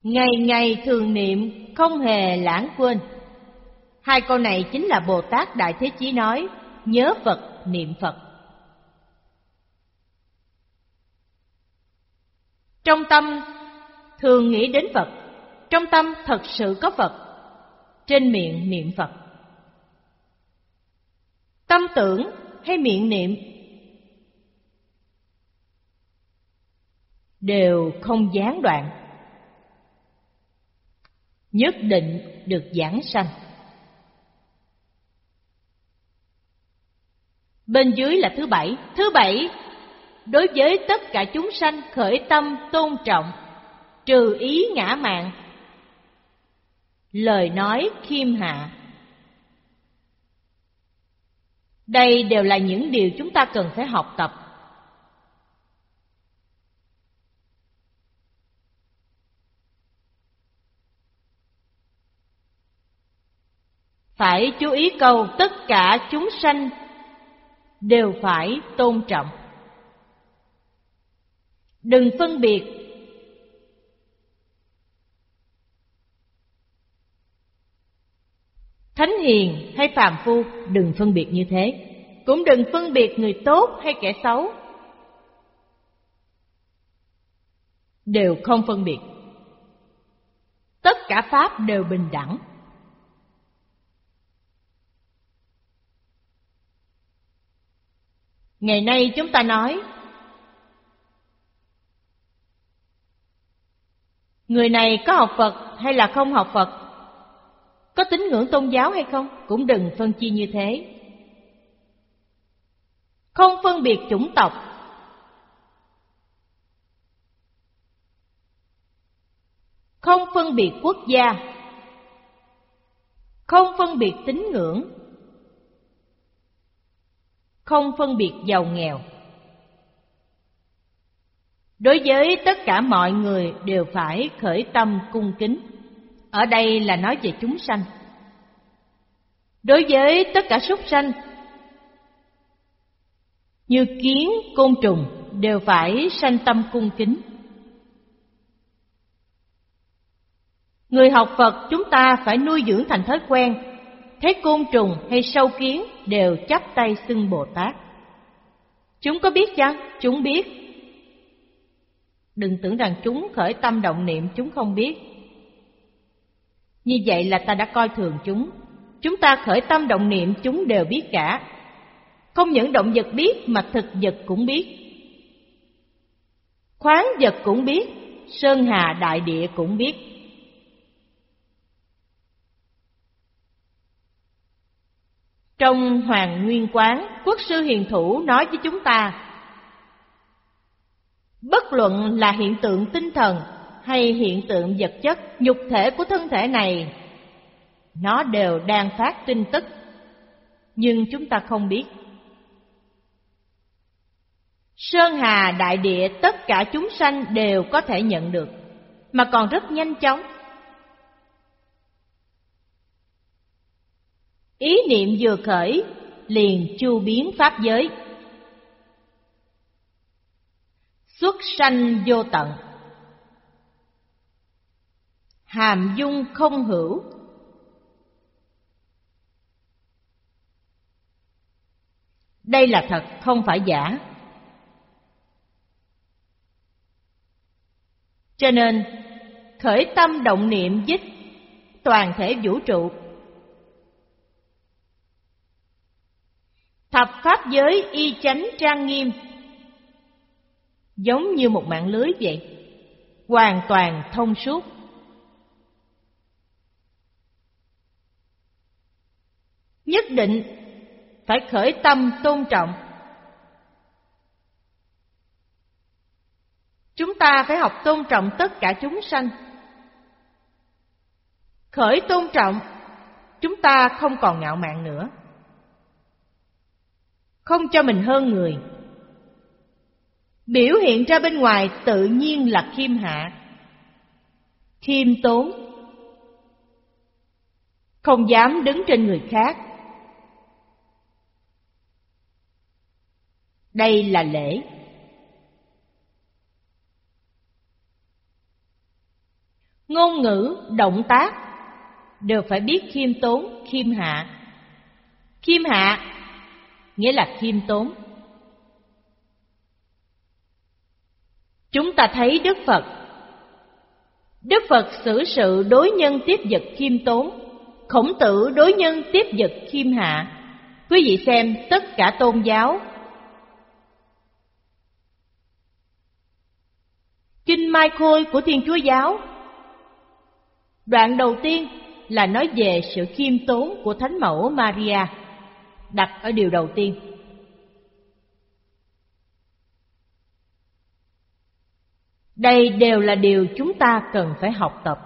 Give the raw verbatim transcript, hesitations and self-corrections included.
ngày ngày thường niệm, không hề lãng quên. Hai câu này chính là Bồ Tát Đại Thế Chí nói, nhớ Phật, niệm Phật. Trong tâm thường nghĩ đến Phật, trong tâm thật sự có Phật, trên miệng niệm Phật. Tâm tưởng hay miệng niệm đều không gián đoạn, nhất định được giảng sanh. Bên dưới là thứ bảy. Thứ bảy, đối với tất cả chúng sanh khởi tâm tôn trọng, trừ ý ngã mạn, lời nói khiêm hạ. Đây đều là những điều chúng ta cần phải học tập. Phải chú ý câu tất cả chúng sanh đều phải tôn trọng. Đừng phân biệt thánh hiền hay phàm phu, đừng phân biệt như thế. Cũng đừng phân biệt người tốt hay kẻ xấu, đều không phân biệt. Tất cả pháp đều bình đẳng. Ngày nay chúng ta nói người này có học Phật hay là không học Phật, có tín ngưỡng tôn giáo hay không, cũng đừng phân chia như thế. Không phân biệt chủng tộc, không phân biệt quốc gia, không phân biệt tín ngưỡng, không phân biệt giàu nghèo. Đối với tất cả mọi người đều phải khởi tâm cung kính. Ở đây là nói về chúng sanh. Đối với tất cả súc sanh như kiến, côn trùng đều phải sanh tâm cung kính. Người học Phật chúng ta phải nuôi dưỡng thành thói quen, thấy côn trùng hay sâu kiến đều chắp tay xưng Bồ Tát. Chúng có biết chăng? Chúng biết. Đừng tưởng rằng chúng khởi tâm động niệm chúng không biết. Như vậy là ta đã coi thường chúng. Chúng ta khởi tâm động niệm chúng đều biết cả. Không những động vật biết mà thực vật cũng biết, khoáng vật cũng biết, sơn hà đại địa cũng biết. Trong Hoàng Nguyên Quán, Quốc sư Hiền Thủ nói với chúng ta, bất luận là hiện tượng tinh thần hay hiện tượng vật chất, nhục thể của thân thể này, nó đều đang phát tin tức, nhưng chúng ta không biết. Sơn hà đại địa tất cả chúng sanh đều có thể nhận được, mà còn rất nhanh chóng. Ý niệm vừa khởi liền chu biến pháp giới, xuất sanh vô tận, hàm dung không hữu. Đây là thật, không phải giả. Cho nên khởi tâm động niệm dích toàn thể vũ trụ, thập pháp giới y chánh trang nghiêm, giống như một mạng lưới vậy, hoàn toàn thông suốt. Nhất định phải khởi tâm tôn trọng. Chúng ta phải học tôn trọng tất cả chúng sanh. Khởi tôn trọng, chúng ta không còn ngạo mạn nữa, không cho mình hơn người. Biểu hiện ra bên ngoài tự nhiên là khiêm hạ, khiêm tốn, không dám đứng trên người khác. Đây là lễ. ngôn ngữ, động tác đều phải biết khiêm tốn, khiêm hạ. Khiêm hạ nghĩa là khiêm tốn. Chúng ta thấy Đức Phật. Đức Phật xử sự đối nhân tiếp vật khiêm tốn, Khổng Tử đối nhân tiếp vật khiêm hạ. Quý vị xem tất cả tôn giáo. Kinh Mai Khôi của Thiên Chúa giáo, đoạn đầu tiên là nói về sự khiêm tốn của Thánh Mẫu Maria, đặt ở điều đầu tiên. Đây đều là điều chúng ta cần phải học tập.